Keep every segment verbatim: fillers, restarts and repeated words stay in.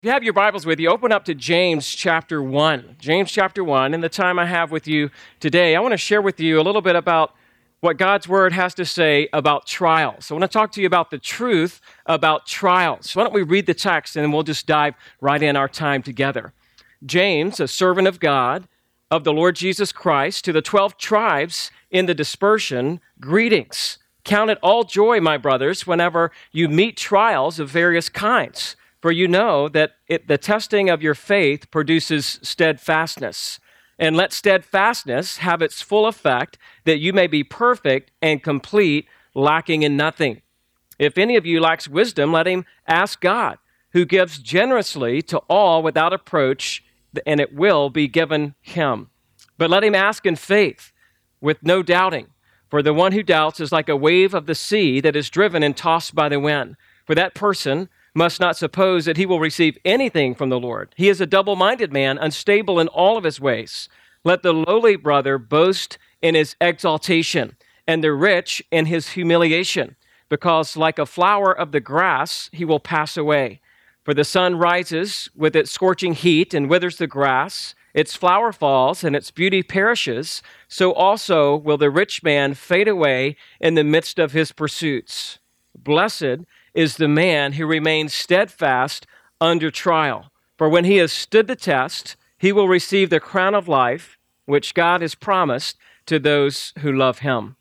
If you have your Bibles with you, open up to James chapter one. James chapter one. In the time I have with you today, I want to share with you a little bit about what God's Word has to say about trials. So I want to talk to you about the truth about trials. Why don't we read the text and then we'll just dive right in our time together. James, a servant of God, of the Lord Jesus Christ, to the twelve tribes in the dispersion, greetings. Count it all joy, my brothers, whenever you meet trials of various kinds. For you know that it, the testing of your faith produces steadfastness. And let steadfastness have its full effect, that you may be perfect and complete, lacking in nothing. If any of you lacks wisdom, let him ask God, who gives generously to all without reproach, and it will be given him. But let him ask in faith, with no doubting. For the one who doubts is like a wave of the sea that is driven and tossed by the wind. For that person must not suppose that he will receive anything from the Lord. He is a double-minded man, unstable in all of his ways. Let the lowly brother boast in his exaltation, and the rich in his humiliation, because like a flower of the grass, he will pass away. For the sun rises with its scorching heat and withers the grass. Its flower falls and its beauty perishes. So also will the rich man fade away in the midst of his pursuits. Blessed is the man who remains steadfast under trial. For when he has stood the test, he will receive the crown of life, which God has promised to those who love him.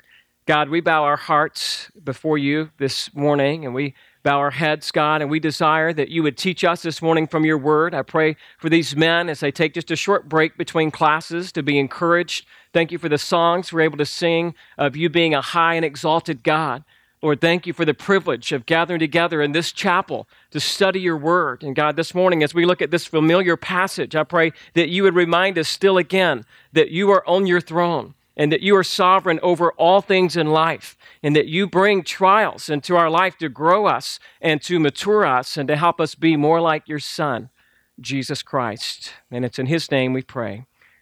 God, we bow our hearts before you this morning, and we bow our heads, God, and we desire that you would teach us this morning from your word. I pray for these men as they take just a short break between classes to be encouraged. Thank you for the songs we're able to sing of you being a high and exalted God. Lord, thank you for the privilege of gathering together in this chapel to study your word. And God, this morning, as we look at this familiar passage, I pray that you would remind us still again that you are on your throne and that you are sovereign over all things in life, and that you bring trials into our life to grow us and to mature us and to help us be more like your Son, Jesus Christ. And it's in his name we pray.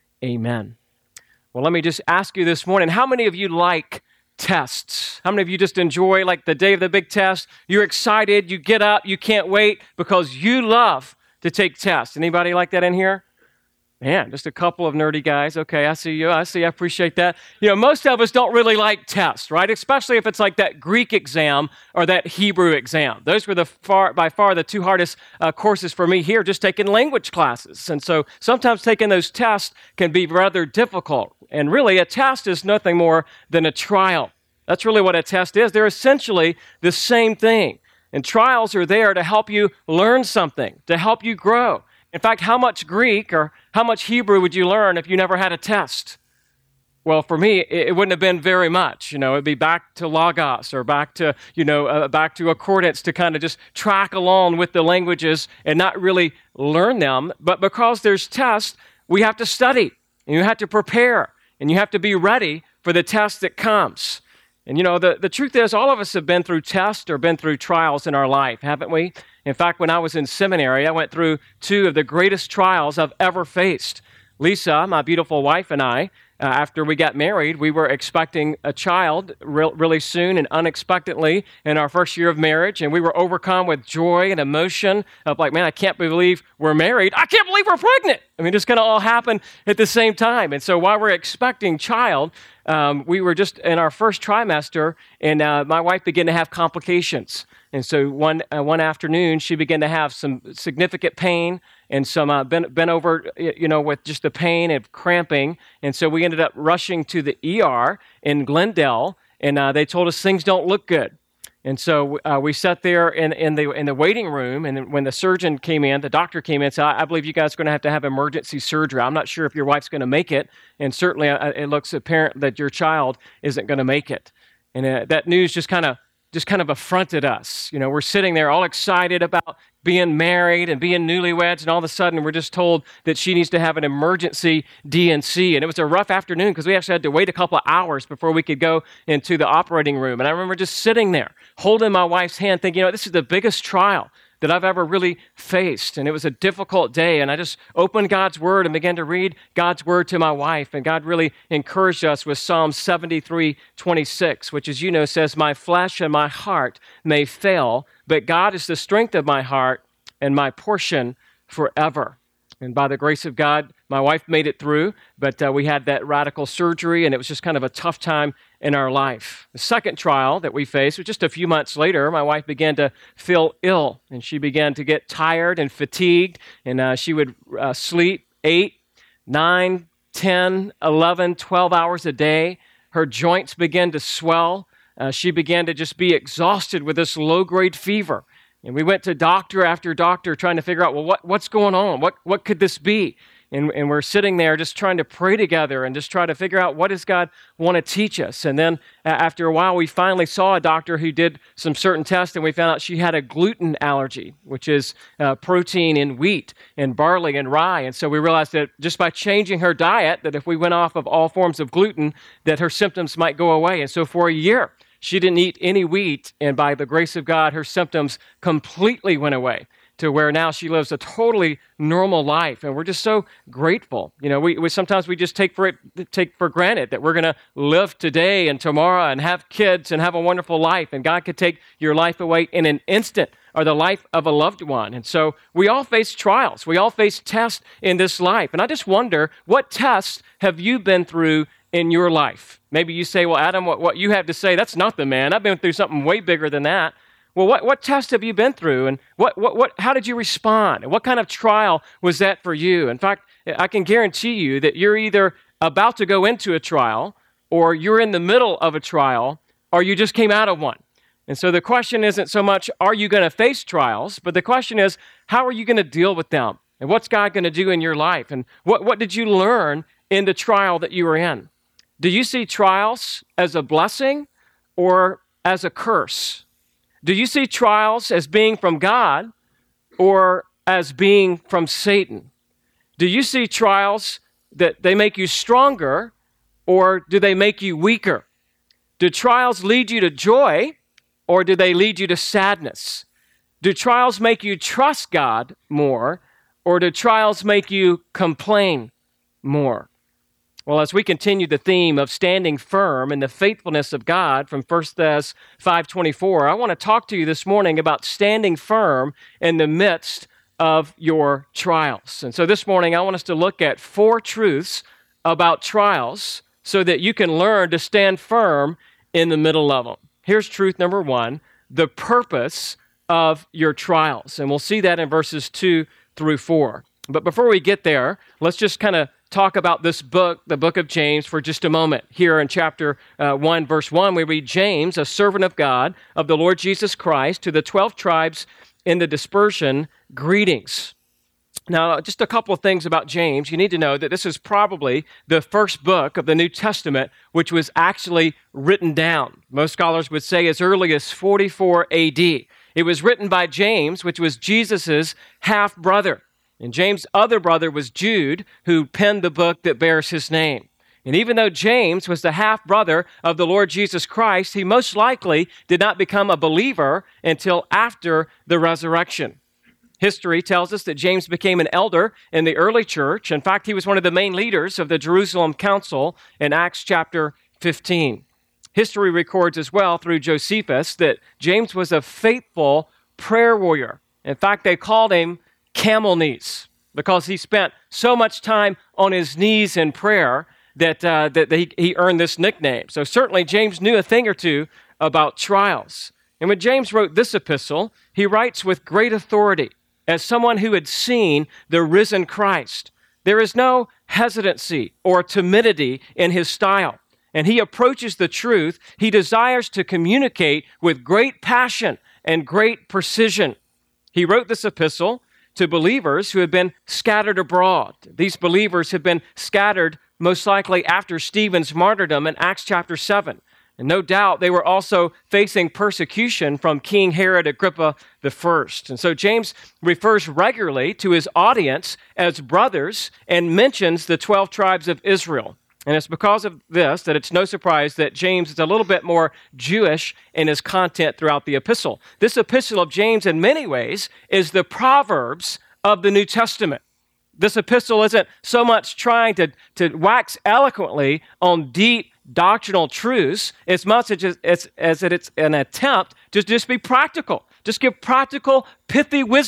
Amen. Well, let me just ask you this morning, how many of you like tests? How many of you just enjoy like the day of the big test? You're excited, you get up, you can't wait because you love to take tests. Anybody like that in here? Man, just a couple of nerdy guys. Okay, I see you. I see. I appreciate that. You know, most of us don't really like tests, right? Especially if it's like that Greek exam or that Hebrew exam. Those were the far, by far the two hardest uh, courses for me here, just taking language classes. And so sometimes taking those tests can be rather difficult. And really, a test is nothing more than a trial. That's really what a test is. They're essentially the same thing. And trials are there to help you learn something, to help you grow. In fact, how much Greek or how much Hebrew would you learn if you never had a test? Well, for me, it wouldn't have been very much. You know, it'd be back to Logos or back to, you know, uh, back to Accordance to kind of just track along with the languages and not really learn them. But because there's tests, we have to study and you have to prepare and you have to be ready for the test that comes. And, you know, the, the truth is all of us have been through tests or been through trials in our life, haven't we? In fact, when I was in seminary, I went through two of the greatest trials I've ever faced. Lisa, my beautiful wife, and I, uh, after we got married, we were expecting a child re- really soon and unexpectedly in our first year of marriage, and we were overcome with joy and emotion of like, man, I can't believe we're married. I can't believe we're pregnant. I mean, it's going to all happen at the same time. And so while we're expecting child, um, we were just in our first trimester, and uh, my wife began to have complications. And so one uh, one afternoon, she began to have some significant pain and some uh, bent, bent over, you know, with just the pain and cramping. And so we ended up rushing to the E R in Glendale, and uh, they told us things don't look good. And so uh, we sat there in, in the in the waiting room, and when the surgeon came in, the doctor came in and said, I, I believe you guys are going to have to have emergency surgery. I'm not sure if your wife's going to make it, and certainly uh, it looks apparent that your child isn't going to make it. And uh, that news just kind of just kind of affronted us. You know, we're sitting there all excited about being married and being newlyweds, and all of a sudden we're just told that she needs to have an emergency D and C. And it was a rough afternoon because we actually had to wait a couple of hours before we could go into the operating room. And I remember just sitting there, holding my wife's hand, thinking, you know, this is the biggest trial that I've ever really faced. And it was a difficult day. And I just opened God's word and began to read God's word to my wife. And God really encouraged us with Psalm seventy-three twenty-six, which, as you know, says, my flesh and my heart may fail, but God is the strength of my heart and my portion forever. And by the grace of God, my wife made it through, but uh, we had that radical surgery, and it was just kind of a tough time in our life. The second trial that we faced was just a few months later. My wife began to feel ill, and she began to get tired and fatigued, and uh, she would uh, sleep eight, nine, ten, eleven, twelve hours a day. Her joints began to swell. Uh, she began to just be exhausted with this low-grade fever. And we went to doctor after doctor trying to figure out, well, what, what's going on? What, what could this be? And, and we're sitting there just trying to pray together and just try to figure out, what does God want to teach us? And then uh, after a while, we finally saw a doctor who did some certain tests, and we found out she had a gluten allergy, which is uh, protein in wheat and barley and rye. And so we realized that just by changing her diet, that if we went off of all forms of gluten, that her symptoms might go away. And so for a year, she didn't eat any wheat, and by the grace of God, her symptoms completely went away to where now she lives a totally normal life, and we're just so grateful. You know, we, we sometimes we just take for it take for granted that we're going to live today and tomorrow and have kids and have a wonderful life, and God could take your life away in an instant, or the life of a loved one. And so we all face trials. We all face tests in this life, and I just wonder, what tests have you been through in your life? Maybe you say, well, Adam, what, what you have to say, that's nothing, man. I've been through something way bigger than that. Well, what, what test have you been through, and what, what, what, how did you respond? And what kind of trial was that for you? In fact, I can guarantee you that you're either about to go into a trial, or you're in the middle of a trial, or you just came out of one. And so the question isn't so much, are you going to face trials? But the question is, how are you going to deal with them? And what's God going to do in your life? And what, what did you learn in the trial that you were in? Do you see trials as a blessing or as a curse? Do you see trials as being from God or as being from Satan? Do you see trials that they make you stronger, or do they make you weaker? Do trials lead you to joy, or do they lead you to sadness? Do trials make you trust God more, or do trials make you complain more? Well, as we continue the theme of standing firm in the faithfulness of God from First Thessalonians five twenty-four, I want to talk to you this morning about standing firm in the midst of your trials. And so this morning, I want us to look at four truths about trials so that you can learn to stand firm in the middle of them. Here's truth number one, the purpose of your trials. And we'll see that in verses two through four. But before we get there, let's just kind of talk about this book, the book of James, for just a moment. Here in chapter uh, one, verse one, we read, James, a servant of God, of the Lord Jesus Christ, to the twelve tribes in the dispersion, greetings. Now, just a couple of things about James. You need to know that this is probably the first book of the New Testament which was actually written down. Most scholars would say as early as forty-four A D. It was written by James, which was Jesus' half-brother. And James' other brother was Jude, who penned the book that bears his name. And even though James was the half-brother of the Lord Jesus Christ, he most likely did not become a believer until after the resurrection. History tells us that James became an elder in the early church. In fact, he was one of the main leaders of the Jerusalem Council in Acts chapter fifteen. History records as well through Josephus that James was a faithful prayer warrior. In fact, they called him camel knees because he spent so much time on his knees in prayer that, uh, that he, he earned this nickname. So certainly James knew a thing or two about trials. And when James wrote this epistle, he writes with great authority as someone who had seen the risen Christ. There is no hesitancy or timidity in his style. And he approaches the truth. He desires to communicate with great passion and great precision. He wrote this epistle to believers who had been scattered abroad. These believers had been scattered most likely after Stephen's martyrdom in Acts chapter seven. And no doubt they were also facing persecution from King Herod Agrippa the First. And so James refers regularly to his audience as brothers and mentions the twelve tribes of Israel. And it's because of this that it's no surprise that James is a little bit more Jewish in his content throughout the epistle. This epistle of James, in many ways, is the Proverbs of the New Testament. This epistle isn't so much trying to, to wax eloquently on deep doctrinal truths as much as, as, as it's an attempt to just be practical. Just give practical, pithy wisdom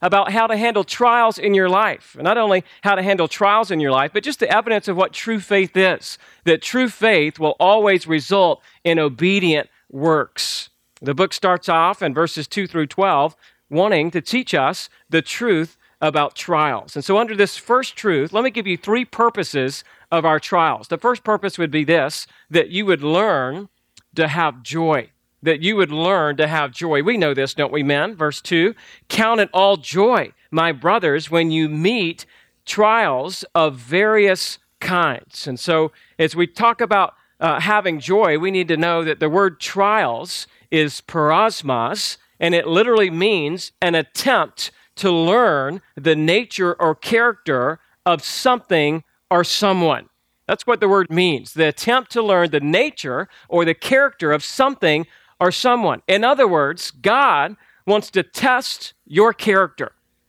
about how to handle trials in your life. And not only how to handle trials in your life, but just the evidence of what true faith is. That true faith will always result in obedient works. The book starts off in verses two through twelve, wanting to teach us the truth about trials. And so under this first truth, let me give you three purposes of our trials. The first purpose would be this, that you would learn to have joy. That you would learn to have joy. We know this, don't we, men? Verse two, count it all joy, my brothers, when you meet trials of various kinds. And so as we talk about uh, having joy, we need to know that the word trials is parosmos, and it literally means an attempt to learn the nature or character of something or someone. That's what the word means, the attempt to learn the nature or the character of something or someone. In other words, God wants to test your character.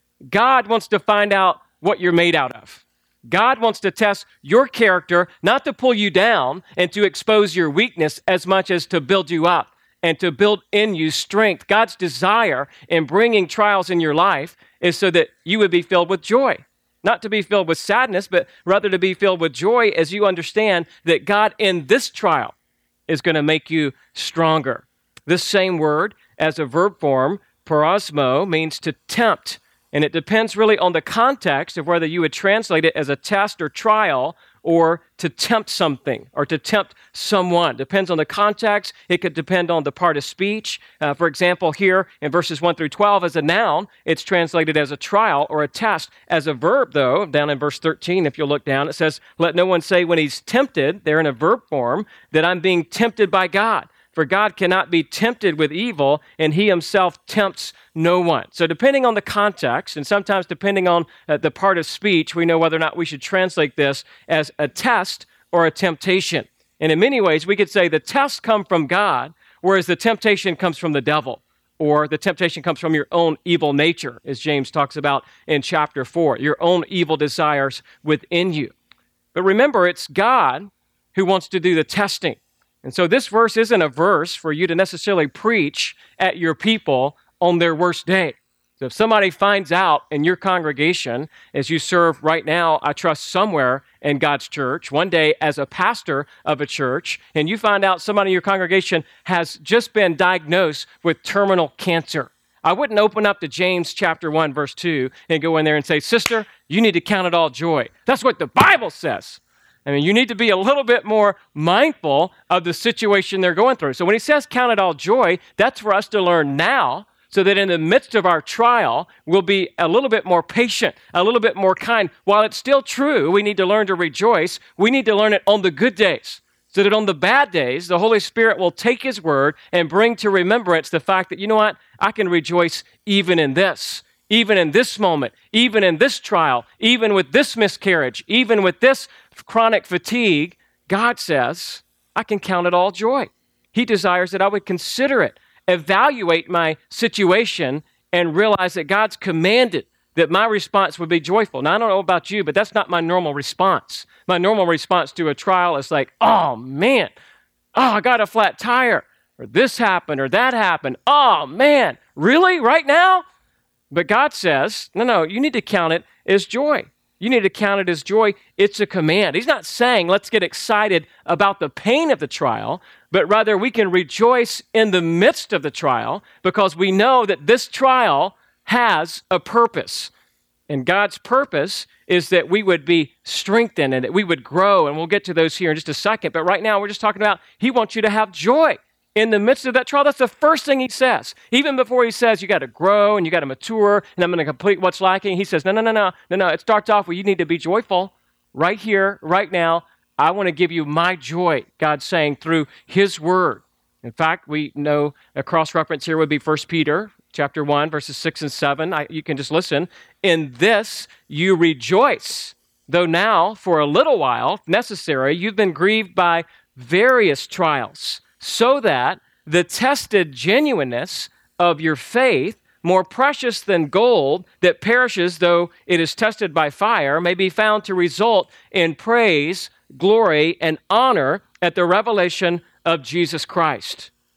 God wants to find out what you're made out of. God wants to test your character, not to pull you down and to expose your weakness as much as to build you up and to build in you strength. God's desire in bringing trials in your life is so that you would be filled with joy. Not to be filled with sadness, but rather to be filled with joy as you understand that God in this trial is going to make you stronger. This same word as a verb form, parosmo, means to tempt. And it depends really on the context of whether you would translate it as a test or trial or to tempt something or to tempt someone. Depends on the context. It could depend on the part of speech. Uh, for example, here in verses one through twelve, as a noun, it's translated as a trial or a test. As a verb, though, down in verse thirteen, if you'll look down, it says, let no one say when he's tempted, they're in a verb form, that I'm being tempted by God. For God cannot be tempted with evil, and he himself tempts no one. So depending on the context, and sometimes depending on uh, the part of speech, we know whether or not we should translate this as a test or a temptation. And in many ways, we could say the tests come from God, whereas the temptation comes from the devil, or the temptation comes from your own evil nature, as James talks about in chapter four, your own evil desires within you. But remember, it's God who wants to do the testing. And so this verse isn't a verse for you to necessarily preach at your people on their worst day. So if somebody finds out in your congregation, as you serve right now, I trust somewhere in God's church, one day as a pastor of a church, and you find out somebody in your congregation has just been diagnosed with terminal cancer, I wouldn't open up to James chapter one, verse two, and go in there and say, sister, you need to count it all joy. That's what the Bible says. I mean, you need to be a little bit more mindful of the situation they're going through. So when he says count it all joy, that's for us to learn now so that in the midst of our trial, we'll be a little bit more patient, a little bit more kind. While it's still true, we need to learn to rejoice. We need to learn it on the good days so that on the bad days, the Holy Spirit will take his word and bring to remembrance the fact that, you know what, I can rejoice even in this. Even in this moment, even in this trial, even with this miscarriage, even with this chronic fatigue, God says, I can count it all joy. He desires that I would consider it, evaluate my situation, and realize that God's commanded that my response would be joyful. Now, I don't know about you, but that's not my normal response. My normal response to a trial is like, oh, man, oh, I got a flat tire, or this happened, or that happened. Oh, man, really? Right now? But God says, no, no, you need to count it as joy. You need to count it as joy. It's a command. He's not saying let's get excited about the pain of the trial, but rather we can rejoice in the midst of the trial because we know that this trial has a purpose. And God's purpose is that we would be strengthened and that we would grow. And we'll get to those here in just a second. But right now we're just talking about he wants you to have joy. In the midst of that trial, that's the first thing he says. Even before he says you got to grow and you got to mature and I'm going to complete what's lacking, he says, no, no, no, no, no, no. It starts off with you need to be joyful right here, right now. I want to give you my joy, God's saying through his word. In fact, we know a cross-reference here would be First Peter chapter one, verses six and seven. I, you can just listen. In this you rejoice, though now for a little while, if necessary, you've been grieved by various trials, so that the tested genuineness of your faith, more precious than gold that perishes though it is tested by fire, may be found to result in praise, glory, and honor at the revelation of Jesus Christ.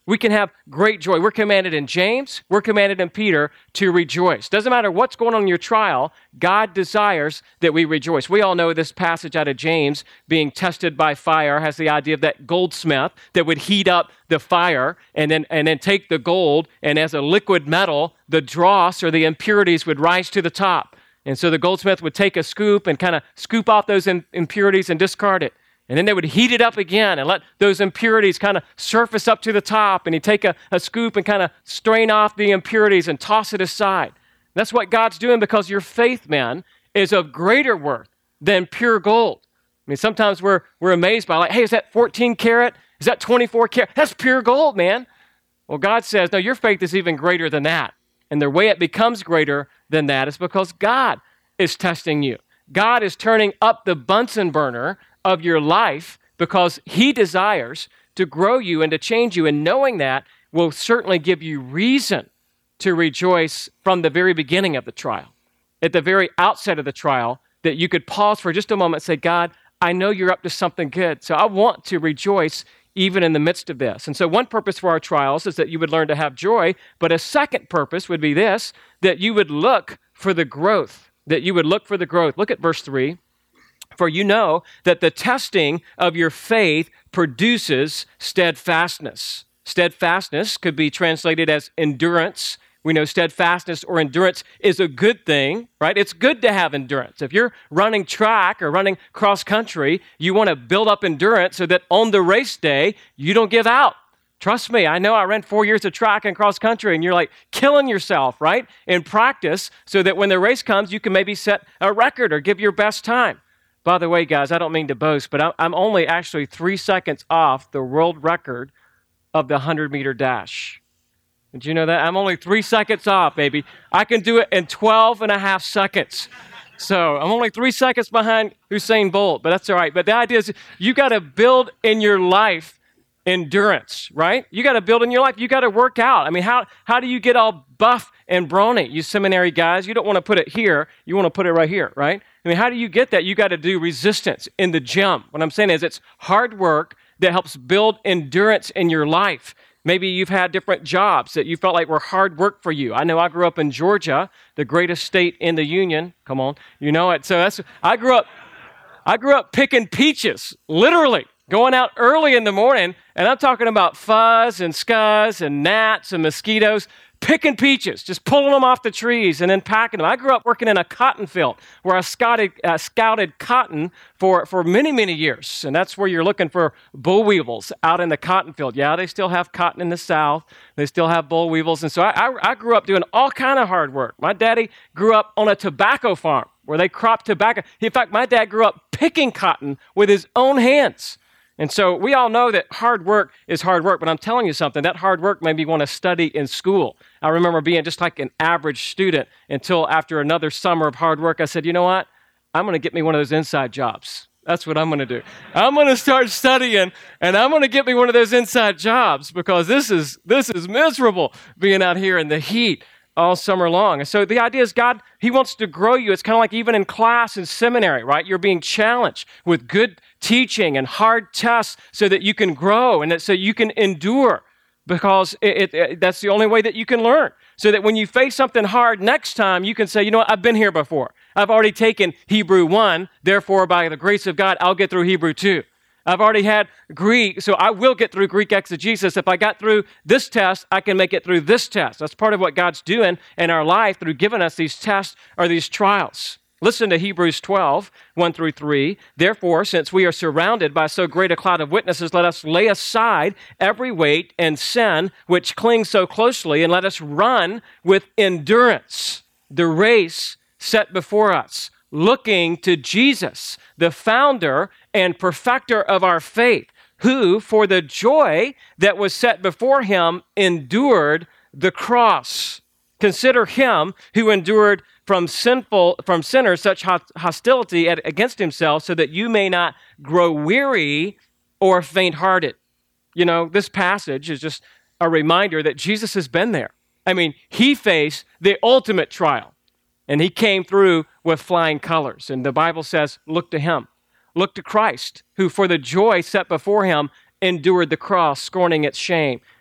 We can have great joy. We're commanded in James, we're commanded in Peter to rejoice. Doesn't matter what's going on in your trial, God desires that we rejoice. We all know this passage out of James, being tested by fire, has the idea of that goldsmith that would heat up the fire and then, and then take the gold, and as a liquid metal, the dross or the impurities would rise to the top. And so the goldsmith would take a scoop and kind of scoop off those in, impurities and discard it. And then they would heat it up again and let those impurities kind of surface up to the top. And he'd take a, a scoop and kind of strain off the impurities and toss it aside. That's what God's doing, because your faith, man, is of greater worth than pure gold. I mean, sometimes we're we're amazed by, like, hey, is that fourteen karat? Is that twenty-four karat? That's pure gold, man. Well, God says, no, your faith is even greater than that. And the way it becomes greater than that is because God is testing you. God is turning up the Bunsen burner of your life because he desires to grow you and to change you. And knowing that will certainly give you reason to rejoice from the very beginning of the trial. At the very outset of the trial, that you could pause for just a moment and say, God, I know you're up to something good, so I want to rejoice even in the midst of this. And so one purpose for our trials is that you would learn to have joy, but a second purpose would be this, that you would look for the growth, that you would look for the growth. Look at verse three. For you know that the testing of your faith produces steadfastness. Steadfastness could be translated as endurance. We know steadfastness or endurance is a good thing, right? It's good to have endurance. If you're running track or running cross country, you want to build up endurance so that on the race day, you don't give out. Trust me, I know I ran four years of track and cross country, and you're like killing yourself, right? In practice, so that when the race comes, you can maybe set a record or give your best time. By the way, guys, I don't mean to boast, but I'm only actually three seconds off the world record of the hundred-meter dash. Did you know that? I'm only three seconds off, baby. I can do it in twelve and a half seconds. So I'm only three seconds behind Usain Bolt, but that's all right. But the idea is you got to build in your life endurance, right? You got to build in your life. You got to work out. I mean, how, how do you get all buff and brawny? You seminary guys, you don't want to put it here. You want to put it right here, right? I mean, how do you get that? You got to do resistance in the gym. What I'm saying is it's hard work that helps build endurance in your life. Maybe you've had different jobs that you felt like were hard work for you. I know I grew up in Georgia, the greatest state in the union. Come on, you know it. So that's I grew up I grew up picking peaches, literally. Going out early in the morning, and I'm talking about fuzz and scuzz and gnats and mosquitoes, picking peaches, just pulling them off the trees and then packing them. I grew up working in a cotton field where I scouted, uh, scouted cotton for, for many, many years. And that's where you're looking for boll weevils out in the cotton field. Yeah, they still have cotton in the South. They still have boll weevils. And so I, I, I grew up doing all kind of hard work. My daddy grew up on a tobacco farm where they cropped tobacco. In fact, my dad grew up picking cotton with his own hands. And so we all know that hard work is hard work, but I'm telling you something, that hard work made me want to study in school. I remember being just like an average student until after another summer of hard work, I said, you know what? I'm going to get me one of those inside jobs. That's what I'm going to do. I'm going to start studying, and I'm going to get me one of those inside jobs because this is this is miserable being out here in the heat all summer long. And so the idea is God, he wants to grow you. It's kind of like even in class and seminary, right? You're being challenged with good teaching and hard tests so that you can grow and that so you can endure because it, it, it, that's the only way that you can learn. So that when you face something hard next time, you can say, you know what, I've been here before. I've already taken Hebrew one, therefore by the grace of God, I'll get through Hebrew two. I've already had Greek, so I will get through Greek exegesis. If I got through this test, I can make it through this test. That's part of what God's doing in our life through giving us these tests or these trials. Listen to Hebrews twelve, one through three. Therefore, since we are surrounded by so great a cloud of witnesses, let us lay aside every weight and sin which clings so closely, and let us run with endurance the race set before us, looking to Jesus, the founder and perfecter of our faith, who, for the joy that was set before him, endured the cross. Consider him who endured from sinful, from sinners such hostility against himself, so that you may not grow weary or faint-hearted. You know, this passage is just a reminder that Jesus has been there. I mean, he faced the ultimate trial, and he came through with flying colors. And the Bible says, look to him. Look to Christ, who for the joy set before him endured the cross, scorning its shame.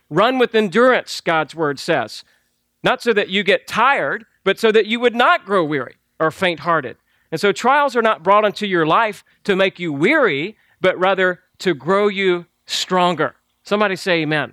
Run with endurance, God's word says. Not so that you get tired, but so that you would not grow weary or faint-hearted. And so trials are not brought into your life to make you weary, but rather to grow you stronger. Somebody say amen.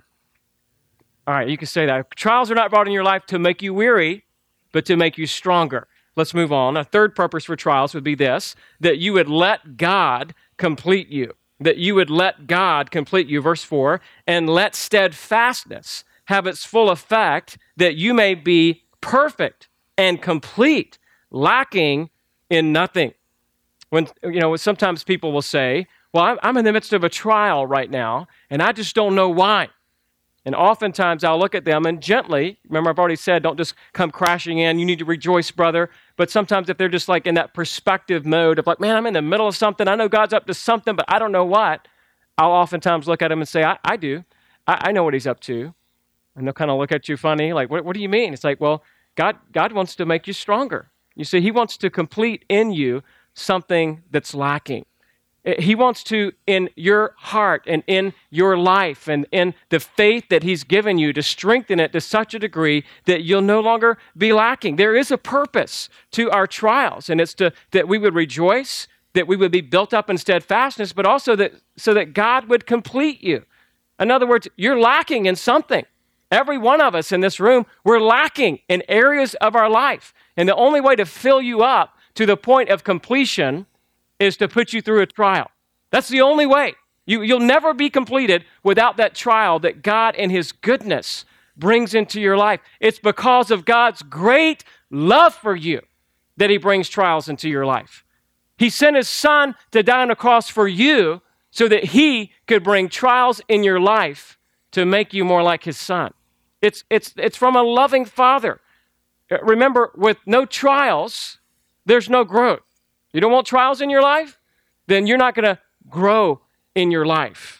All right, you can say that. Trials are not brought in your life to make you weary, but to make you stronger. Let's move on. A third purpose for trials would be this, that you would let God complete you. That you would let God complete you. Verse four, and let steadfastness have its full effect, that you may be perfect and complete, lacking in nothing. When, you know, sometimes people will say, well, I'm in the midst of a trial right now, and I just don't know why. And oftentimes I'll look at them and gently, remember I've already said, don't just come crashing in. You need to rejoice, brother. But sometimes if they're just like in that perspective mode of like, man, I'm in the middle of something. I know God's up to something, but I don't know what. I'll oftentimes look at them and say, I, I do. I, I know what he's up to. And they'll kind of look at you funny, like, what, what do you mean? It's like, well, God, God wants to make you stronger. You see, he wants to complete in you something that's lacking. He wants to, in your heart and in your life and in the faith that he's given you, to strengthen it to such a degree that you'll no longer be lacking. There is a purpose to our trials, and it's to that we would rejoice, that we would be built up in steadfastness, but also that so that God would complete you. In other words, you're lacking in something. Every one of us in this room, we're lacking in areas of our life. And the only way to fill you up to the point of completion is to put you through a trial. That's the only way. You, you'll never be completed without that trial that God in his goodness brings into your life. It's because of God's great love for you that he brings trials into your life. He sent his son to die on the cross for you so that he could bring trials in your life to make you more like his son. It's, it's, it's from a loving father. Remember, with no trials, there's no growth. You don't want trials in your life? Then you're not going to grow in your life.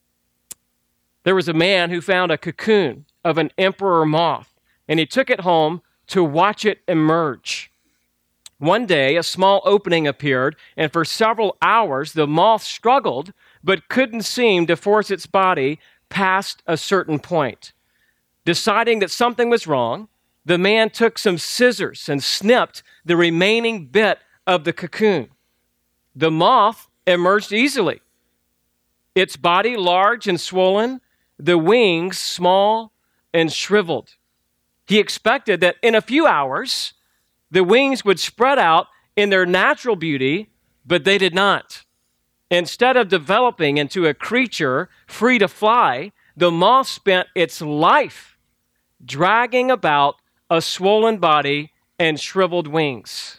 There was a man who found a cocoon of an emperor moth, and he took it home to watch it emerge. One day, a small opening appeared, and for several hours, the moth struggled, but couldn't seem to force its body past a certain point. Deciding that something was wrong, the man took some scissors and snipped the remaining bit of the cocoon. The moth emerged easily. Its body large and swollen, the wings small and shriveled. He expected that in a few hours, the wings would spread out in their natural beauty, but they did not. Instead of developing into a creature free to fly, the moth spent its life dragging about a swollen body and shriveled wings.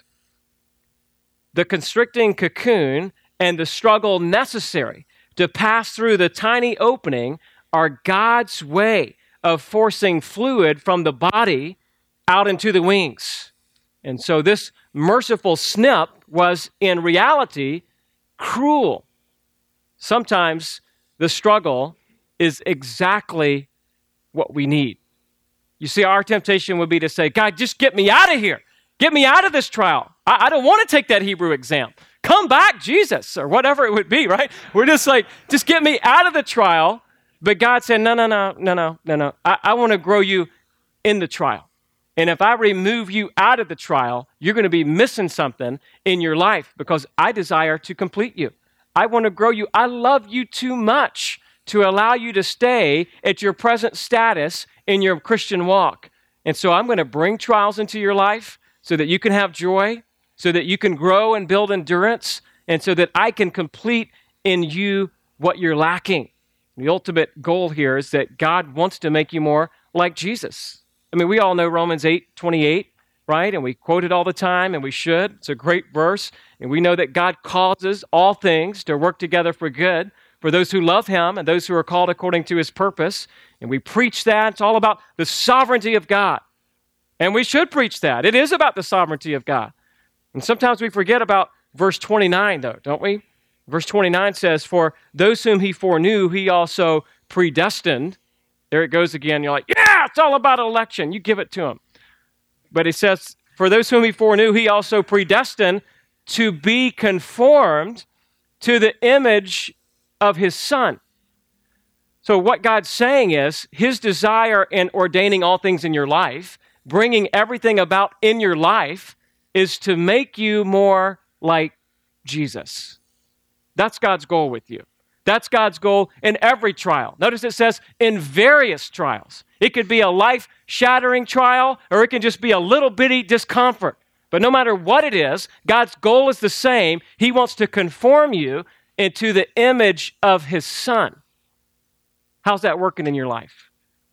The constricting cocoon and the struggle necessary to pass through the tiny opening are God's way of forcing fluid from the body out into the wings. And so this merciful snip was in reality cruel. Sometimes the struggle is exactly what we need. You see, our temptation would be to say, God, just get me out of here. Get me out of this trial. I, I don't want to take that Hebrew exam. Come back, Jesus, or whatever it would be, right? We're just like, just get me out of the trial. But God said, no, no, no, no, no, no, no. I, I want to grow you in the trial. And if I remove you out of the trial, you're going to be missing something in your life because I desire to complete you. I want to grow you. I love you too much to allow you to stay at your present status in your Christian walk. And so I'm going to bring trials into your life so that you can have joy, so that you can grow and build endurance, and so that I can complete in you what you're lacking. The ultimate goal here is that God wants to make you more like Jesus. I mean, we all know Romans eight twenty-eight, right? And we quote it all the time, and we should. It's a great verse. And we know that God causes all things to work together for good for those who love him and those who are called according to his purpose. And we preach that. It's all about the sovereignty of God. And we should preach that. It is about the sovereignty of God. And sometimes we forget about verse twenty-nine, though, don't we? Verse twenty-nine says, for those whom he foreknew, he also predestined. There it goes again. You're like, yeah, it's all about election. You give it to him. But he says, for those whom he foreknew, he also predestined to be conformed to the image of his son. So what God's saying is his desire in ordaining all things in your life, bringing everything about in your life, is to make you more like Jesus. That's God's goal with you. That's God's goal in every trial. Notice it says in various trials. It could be a life-shattering trial, or it can just be a little bitty discomfort. But no matter what it is, God's goal is the same. He wants to conform you into the image of his Son. How's that working in your life?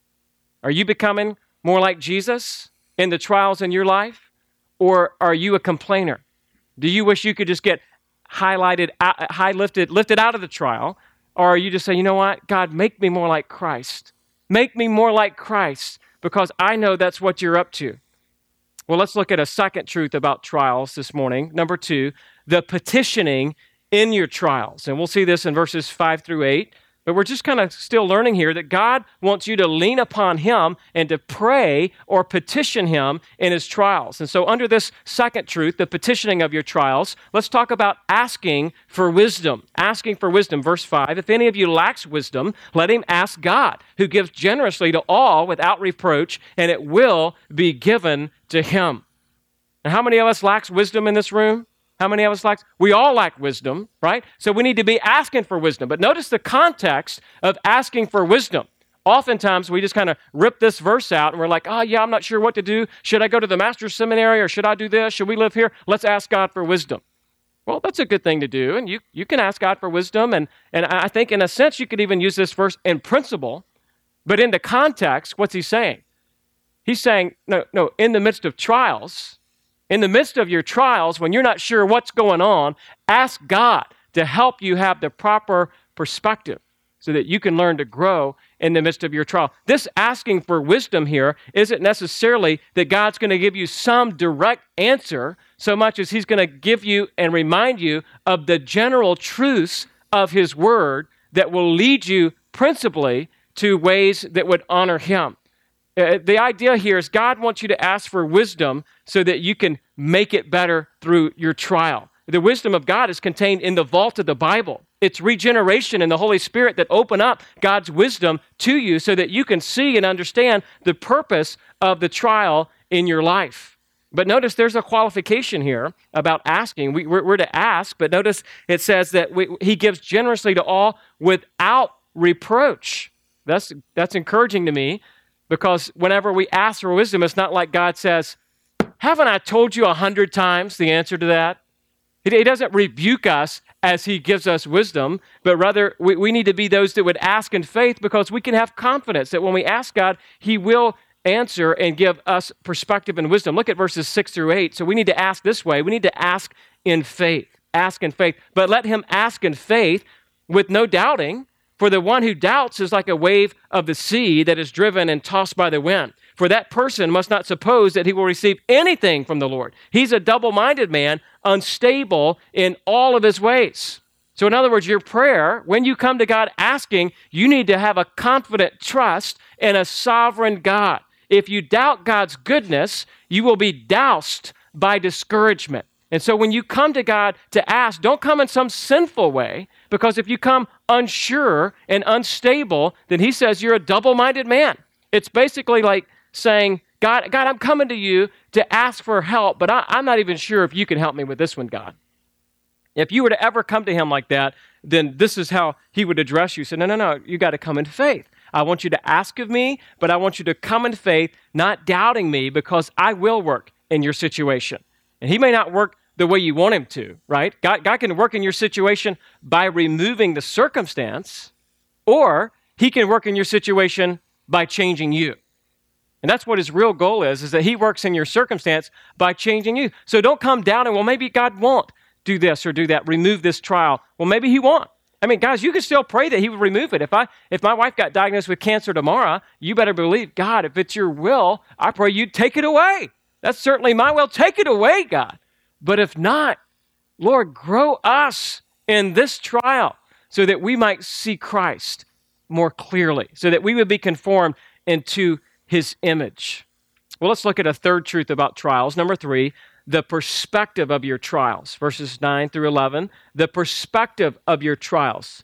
Are you becoming more like Jesus in the trials in your life? Or are you a complainer? Do you wish you could just get highlighted, high lifted, lifted out of the trial? Or are you just saying, you know what? God, make me more like Christ. Make me more like Christ, because I know that's what you're up to. Well, let's look at a second truth about trials this morning. Number two, the petitioning in your trials. And we'll see this in verses five through eight. But we're just kind of still learning here that God wants you to lean upon him and to pray or petition him in his trials. And so under this second truth, the petitioning of your trials, let's talk about asking for wisdom. Asking for wisdom. Verse five, if any of you lacks wisdom, let him ask God, who gives generously to all without reproach, and it will be given to him. And how many of us lacks wisdom in this room? How many of us lack? We all lack wisdom, right? So we need to be asking for wisdom. But notice the context of asking for wisdom. Oftentimes, we just kind of rip this verse out and we're like, oh, yeah, I'm not sure what to do. Should I go to the master's seminary, or should I do this? Should we live here? Let's ask God for wisdom. Well, that's a good thing to do. And you, you can ask God for wisdom. And, and I think in a sense, you could even use this verse in principle. But in the context, what's he saying? He's saying, no, no, in the midst of trials, in the midst of your trials, when you're not sure what's going on, ask God to help you have the proper perspective so that you can learn to grow in the midst of your trial. This asking for wisdom here isn't necessarily that God's going to give you some direct answer so much as he's going to give you and remind you of the general truths of his word that will lead you principally to ways that would honor him. Uh, the idea here is God wants you to ask for wisdom so that you can make it better through your trial. The wisdom of God is contained in the vault of the Bible. It's regeneration and the Holy Spirit that open up God's wisdom to you so that you can see and understand the purpose of the trial in your life. But notice there's a qualification here about asking. We, we're, we're to ask, but notice it says that we, he gives generously to all without reproach. That's, that's encouraging to me. Because whenever we ask for wisdom, it's not like God says, haven't I told you a hundred times the answer to that? He doesn't rebuke us as he gives us wisdom, but rather we, we need to be those that would ask in faith, because we can have confidence that when we ask God, he will answer and give us perspective and wisdom. Look at verses six through eight. So we need to ask this way. We need to ask in faith. Ask in faith. But let him ask in faith with no doubting. For the one who doubts is like a wave of the sea that is driven and tossed by the wind. For that person must not suppose that he will receive anything from the Lord. He's a double-minded man, unstable in all of his ways. So in other words, your prayer, when you come to God asking, you need to have a confident trust in a sovereign God. If you doubt God's goodness, you will be doused by discouragement. And so when you come to God to ask, don't come in some sinful way, because if you come unsure and unstable, then he says you're a double-minded man. It's basically like saying, God, God, I'm coming to you to ask for help, but I, I'm not even sure if you can help me with this one, God. If you were to ever come to him like that, then this is how he would address you. Say, no, no, no, you got to come in faith. I want you to ask of me, but I want you to come in faith, not doubting me, because I will work in your situation. And he may not work the way you want him to, right? God, God can work in your situation by removing the circumstance, or he can work in your situation by changing you. And that's what his real goal is, is that he works in your circumstance by changing you. So don't come down and, well, maybe God won't do this or do that, remove this trial. Well, maybe he won't. I mean, guys, you can still pray that he would remove it. If I, if my wife got diagnosed with cancer tomorrow, you better believe, God, if it's your will, I pray you'd take it away. That's certainly my will. Take it away, God. But if not, Lord, grow us in this trial so that we might see Christ more clearly, so that we would be conformed into his image. Well, let's look at a third truth about trials. Number three, the perspective of your trials. Verses nine through eleven, the perspective of your trials.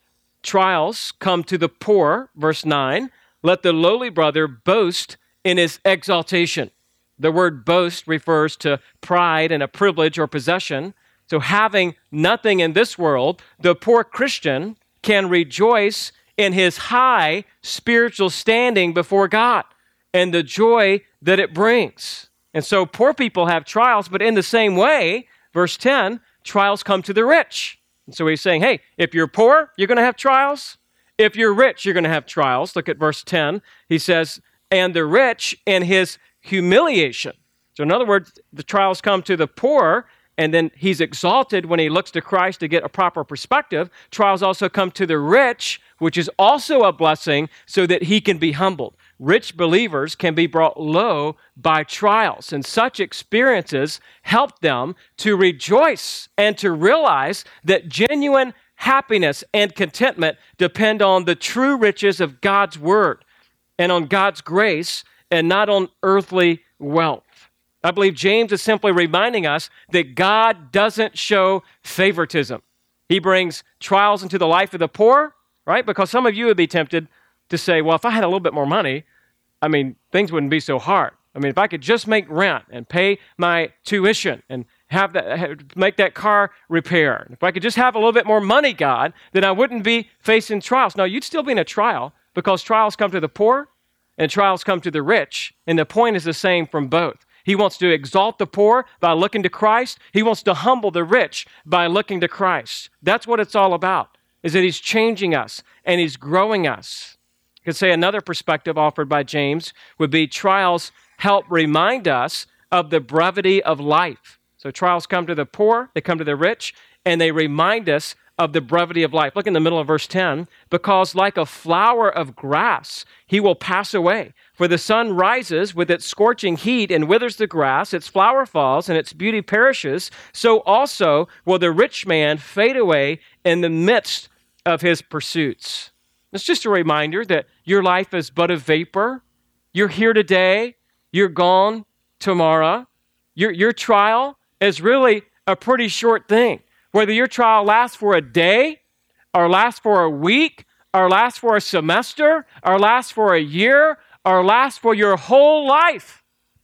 trials come to the poor, verse nine. Let the lowly brother boast in his exaltation. The word boast refers to pride and a privilege or possession. So having nothing in this world, the poor Christian can rejoice in his high spiritual standing before God and the joy that it brings. And so poor people have trials, but in the same way, verse ten, trials come to the rich. And so he's saying, hey, if you're poor, you're going to have trials. If you're rich, you're going to have trials. Look at verse ten. He says, and the rich in his humiliation. So in other words, the trials come to the poor, and then he's exalted when he looks to Christ to get a proper perspective. Trials also come to the rich, which is also a blessing, so that he can be humbled. Rich believers can be brought low by trials, and such experiences help them to rejoice and to realize that genuine happiness and contentment depend on the true riches of God's word and on God's grace and not on earthly wealth. I believe James is simply reminding us that God doesn't show favoritism. He brings trials into the life of the poor, right? Because some of you would be tempted to say, well, if I had a little bit more money, I mean, things wouldn't be so hard. I mean, if I could just make rent and pay my tuition and have that, make that car repair, if I could just have a little bit more money, God, then I wouldn't be facing trials. No, you'd still be in a trial because trials come to the poor and trials come to the rich. And the point is the same from both. He wants to exalt the poor by looking to Christ. He wants to humble the rich by looking to Christ. That's what it's all about, is that he's changing us and he's growing us. You could say another perspective offered by James would be trials help remind us of the brevity of life. So trials come to the poor, they come to the rich, and they remind us of the brevity of life. Look in the middle of verse ten. Because like a flower of grass, he will pass away. For the sun rises with its scorching heat and withers the grass, its flower falls, and its beauty perishes. So also will the rich man fade away in the midst of his pursuits. It's just a reminder that your life is but a vapor. You're here today, you're gone tomorrow. Your, your trial is really a pretty short thing. Whether your trial lasts for a day, or lasts for a week, or lasts for a semester, or lasts for a year, or lasts for your whole life,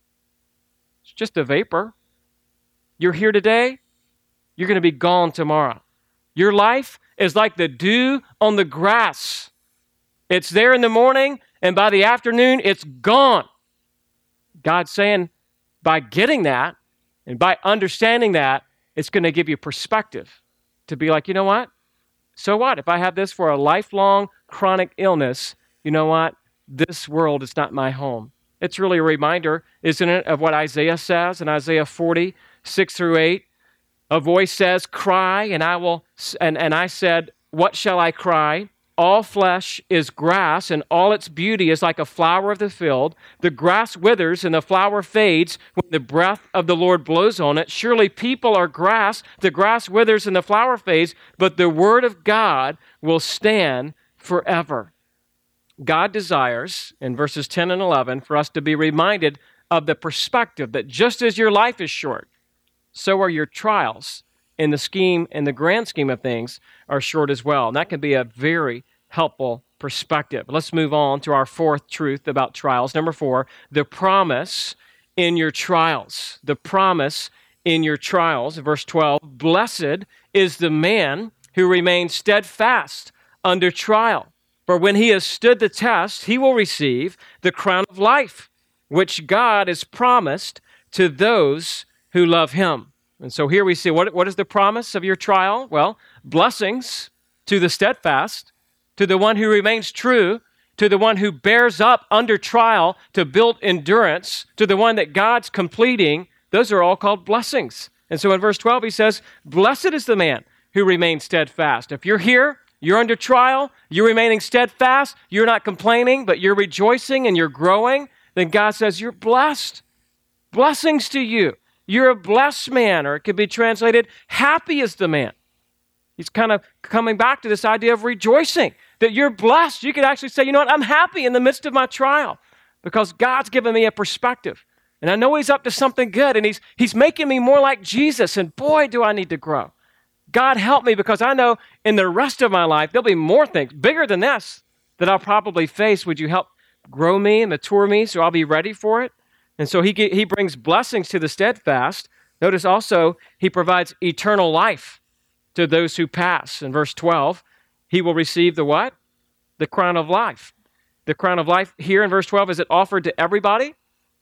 it's just a vapor. You're here today, you're going to be gone tomorrow. Your life is like the dew on the grass. It's there in the morning, and by the afternoon, it's gone. God's saying, by getting that, and by understanding that, it's going to give you perspective to be like, you know what? So what? If I have this for a lifelong chronic illness, you know what? This world is not my home. It's really a reminder, isn't it, of what Isaiah says in Isaiah forty, six through eight. A voice says, cry, and I will, and, and I said, what shall I cry? All flesh is grass, and all its beauty is like a flower of the field. The grass withers and the flower fades when the breath of the Lord blows on it. Surely people are grass. The grass withers and the flower fades, but the word of God will stand forever. God desires, in verses ten and eleven, for us to be reminded of the perspective that just as your life is short, so are your trials in the scheme, in the grand scheme of things, are short as well. And that can be a very helpful perspective. Let's move on to our fourth truth about trials. Number four, the promise in your trials. The promise in your trials. Verse twelve, blessed is the man who remains steadfast under trial. For when he has stood the test, he will receive the crown of life, which God has promised to those who love him. And so here we see, what, what is the promise of your trial? Well, blessings to the steadfast, to the one who remains true, to the one who bears up under trial to build endurance, to the one that God's completing. Those are all called blessings. And so in verse twelve, he says, blessed is the man who remains steadfast. If you're here, you're under trial, you're remaining steadfast, you're not complaining, but you're rejoicing and you're growing, then God says, you're blessed. Blessings to you. You're a blessed man, or it could be translated, happy is the man. He's kind of coming back to this idea of rejoicing, that you're blessed. You could actually say, you know what, I'm happy in the midst of my trial because God's given me a perspective. And I know he's up to something good, and he's, he's making me more like Jesus, and boy, do I need to grow. God, help me, because I know in the rest of my life, there'll be more things, bigger than this, that I'll probably face. Would you help grow me and mature me so I'll be ready for it? And so he, he brings blessings to the steadfast. Notice also, he provides eternal life to those who pass. In verse twelve, he will receive the what? The crown of life. The crown of life here in verse twelve, is it offered to everybody?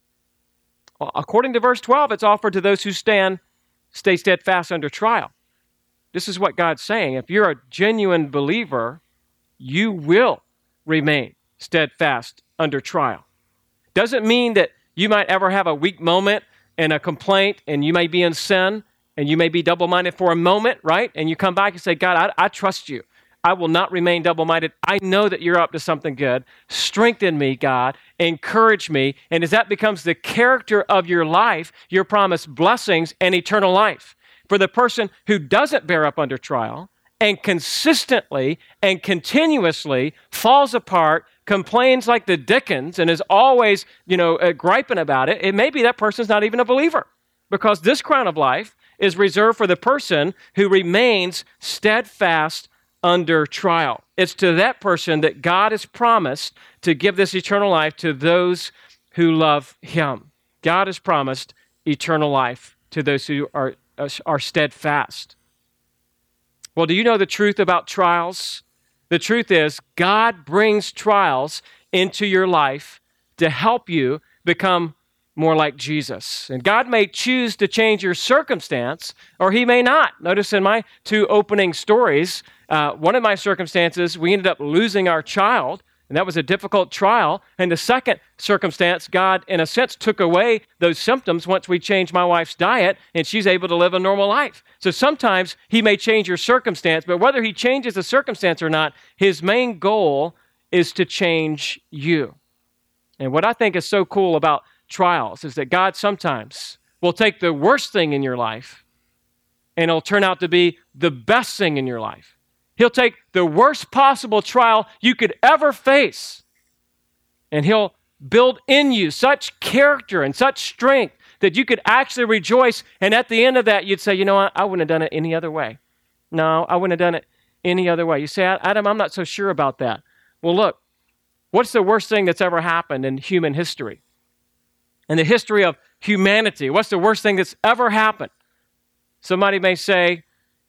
Well, according to verse twelve, it's offered to those who stand, stay steadfast under trial. This is what God's saying. If you're a genuine believer, you will remain steadfast under trial. Doesn't mean that you might ever have a weak moment and a complaint, and you may be in sin, and you may be double-minded for a moment, right? And you come back and say, God, I, I trust you. I will not remain double-minded. I know that you're up to something good. Strengthen me, God. Encourage me. And as that becomes the character of your life, you're promised blessings and eternal life. For the person who doesn't bear up under trial and consistently and continuously falls apart, complains like the Dickens, and is always, you know, uh, griping about it, it may be that person's not even a believer, because this crown of life is reserved for the person who remains steadfast under trial. It's to that person that God has promised to give this eternal life to those who love him. God has promised eternal life to those who are, are steadfast. Well, do you know the truth about trials? The truth is, God brings trials into your life to help you become more like Jesus. And God may choose to change your circumstance, or he may not. Notice in my two opening stories, uh, one of my circumstances, we ended up losing our child, and that was a difficult trial. And the second circumstance, God, in a sense, took away those symptoms once we changed my wife's diet, and she's able to live a normal life. So sometimes he may change your circumstance, but whether he changes the circumstance or not, his main goal is to change you. And what I think is so cool about trials is that God sometimes will take the worst thing in your life and it'll turn out to be the best thing in your life. He'll take the worst possible trial you could ever face, and he'll build in you such character and such strength that you could actually rejoice, and at the end of that, you'd say, you know what, I wouldn't have done it any other way. No, I wouldn't have done it any other way. You say, Adam, I'm not so sure about that. Well, look, what's the worst thing that's ever happened in human history? In the history of humanity, what's the worst thing that's ever happened? Somebody may say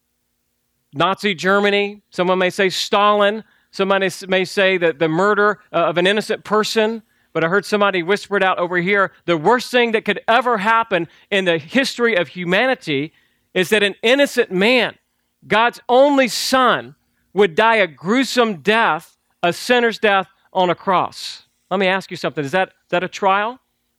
Nazi Germany. Someone may say Stalin. Somebody may say that the murder of an innocent person. But I heard somebody whisper it out over here. The worst thing that could ever happen in the history of humanity is that an innocent man, God's only son, would die a gruesome death, a sinner's death on a cross. Let me ask you something. Is that, is that a trial?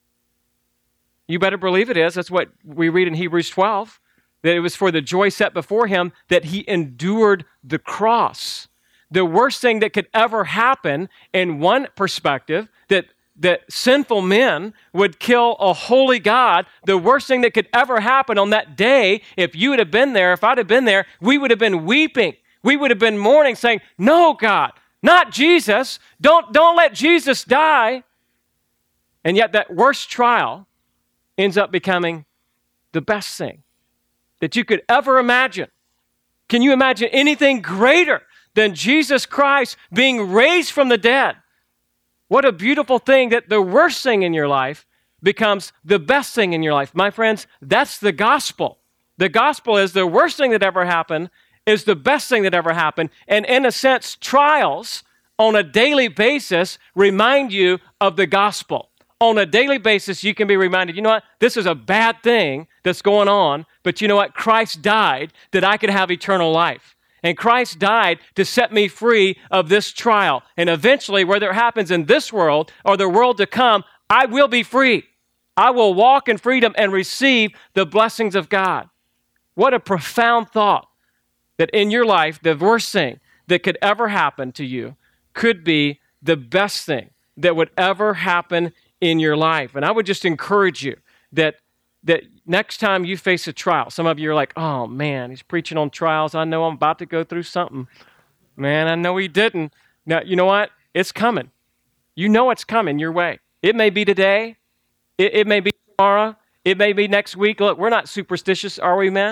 You better believe it is. That's what we read in Hebrews twelve, that it was for the joy set before him that he endured the cross. The worst thing that could ever happen in one perspective, that, that sinful men would kill a holy God, the worst thing that could ever happen on that day, if you would have been there, if I'd have been there, we would have been weeping. We would have been mourning, saying, no, God, not Jesus. Don't, don't let Jesus die. And yet that worst trial ends up becoming the best thing that you could ever imagine. Can you imagine anything greater than Jesus Christ being raised from the dead? What a beautiful thing that the worst thing in your life becomes the best thing in your life. My friends, that's the gospel. The gospel is the worst thing that ever happened is the best thing that ever happened. And in a sense, trials on a daily basis remind you of the gospel. On a daily basis, you can be reminded, you know what, this is a bad thing that's going on, but you know what, Christ died that I could have eternal life. And Christ died to set me free of this trial. And eventually, whether it happens in this world or the world to come, I will be free. I will walk in freedom and receive the blessings of God. What a profound thought that in your life, the worst thing that could ever happen to you could be the best thing that would ever happen in your life. And I would just encourage you that that next time you face a trial, some of you are like, oh man, he's preaching on trials. I know I'm about to go through something. Man, I know he didn't. Now, you know what? It's coming. You know it's coming your way. It may be today. It, it may be tomorrow. It may be next week. Look, we're not superstitious, are we, man?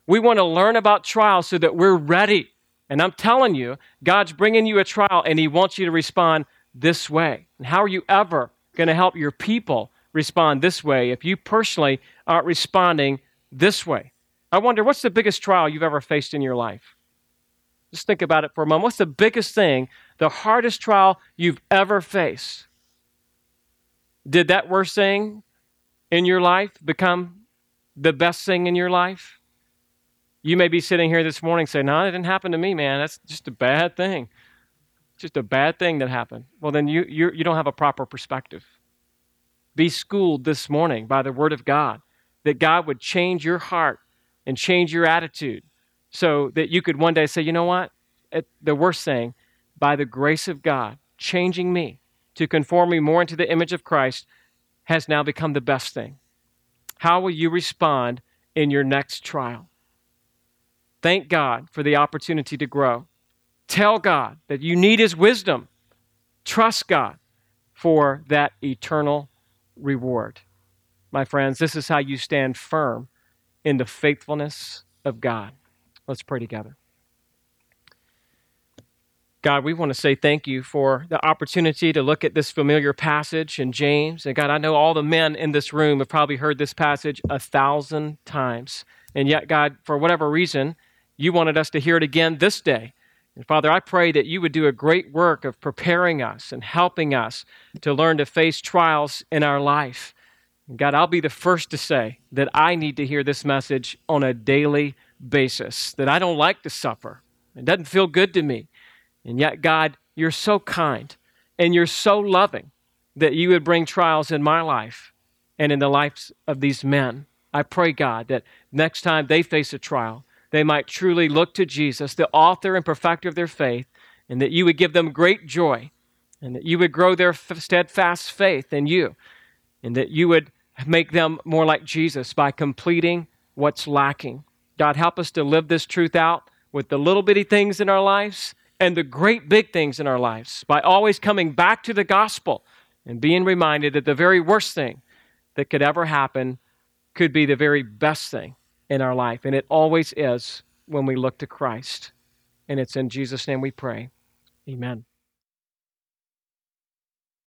We want to learn about trials so that we're ready. And I'm telling you, God's bringing you a trial and he wants you to respond this way. And how are you ever going to help your people respond this way if you personally aren't responding this way? I wonder, what's the biggest trial you've ever faced in your life? Just think about it for a moment. What's the biggest thing, the hardest trial you've ever faced? Did that worst thing in your life become the best thing in your life? You may be sitting here this morning saying, no, it didn't happen to me, man. That's just a bad thing. Just a bad thing that happened. Well, then you, you, you don't have a proper perspective. Be schooled this morning by the Word of God, that God would change your heart and change your attitude so that you could one day say, you know what? It, the worst thing, by the grace of God, changing me to conform me more into the image of Christ, has now become the best thing. How will you respond in your next trial? Thank God for the opportunity to grow. Tell God that you need his wisdom. Trust God for that eternal reward. My friends, this is how you stand firm in the faithfulness of God. Let's pray together. God, we want to say thank you for the opportunity to look at this familiar passage in James. And God, I know all the men in this room have probably heard this passage a thousand times. And yet, God, for whatever reason, you wanted us to hear it again this day. And Father, I pray that you would do a great work of preparing us and helping us to learn to face trials in our life. And God, I'll be the first to say that I need to hear this message on a daily basis, that I don't like to suffer. It doesn't feel good to me. And yet, God, you're so kind and you're so loving that you would bring trials in my life and in the lives of these men. I pray, God, that next time they face a trial, they might truly look to Jesus, the author and perfecter of their faith, and that you would give them great joy, and that you would grow their steadfast faith in you, and that you would make them more like Jesus by completing what's lacking. God, help us to live this truth out with the little bitty things in our lives and the great big things in our lives by always coming back to the gospel and being reminded that the very worst thing that could ever happen could be the very best thing in our life. And it always is when we look to Christ. And it's in Jesus' name we pray. Amen.